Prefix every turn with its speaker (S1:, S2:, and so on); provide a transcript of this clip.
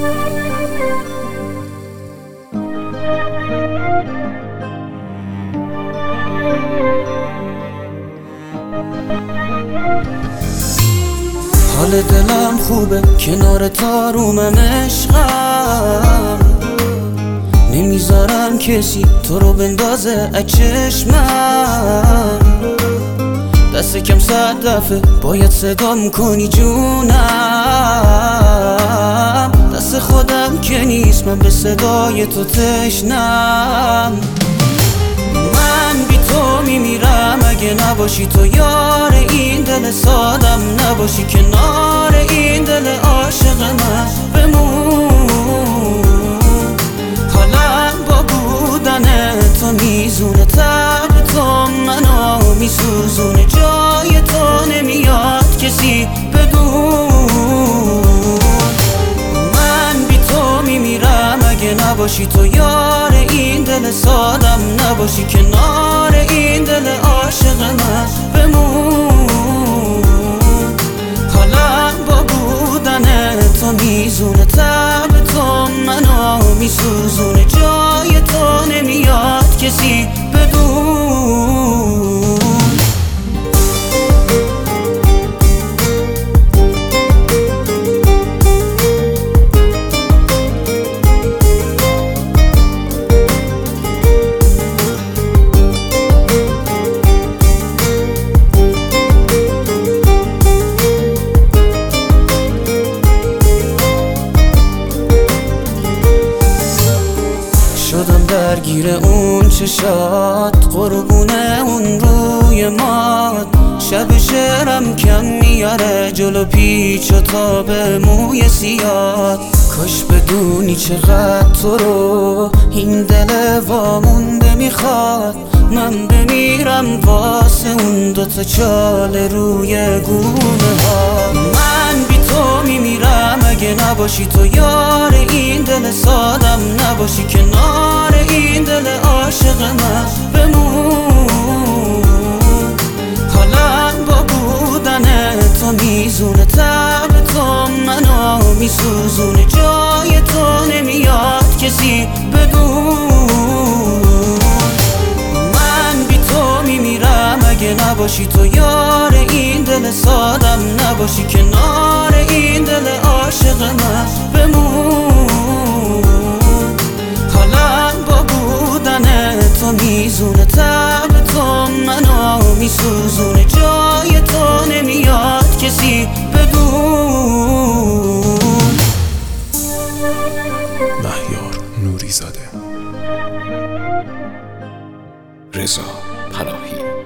S1: حال دلم خوبه کنار تارومم عشقم، نمیذارم کسی تو رو بندازه از چشمم. دست کم 100 دفعه باید صدام کنی جونم، دست خودم که نیست من به صدای تو تشنم. من بی تو میمیرم اگه نباشی تو یار این دل سادم، نباشی کنار این دل عاشق من بمون. حالم با بودن تو میزونه، تب تو منو میسوزونه، جای تو نمیاد کسی بدون. من بی تو میمیرم اگه نباشی تو یار این دل سادم، نباشی کنار این دل عاشق من بمون. حالم با بودن تو میزونه، تب تو منو میسوزونه، جای تو نمیاد کسی بدون. شدم درگیر اون چشات، قربونه اون روی مات. شب شعرم کم میاره جلو پیچ و تاب موی سیاد. کاش بدونی چقدر تو رو این دل وامونده میخواد، من بمیرم واسه اون دوتا چال روی گونه ها. من بی تو میمیرم اگه نباشی تو یار این دل سادم، نباشی کنار این دل عاشق من بمون. حالم با بودن تو میزونه، تب تو منو میسوزونه، جای تو نمیاد کسی بدون. من بی تو میمیرم اگه نباشی تو یار این دل سادم، نباشی کنار این دل عاشق من بمون. حالم با بودن تو میزونه، تب تو منو میسوزونه، جای تو نمیاد کسی بدون.
S2: مهیار نوریزاده، رضا پناهی.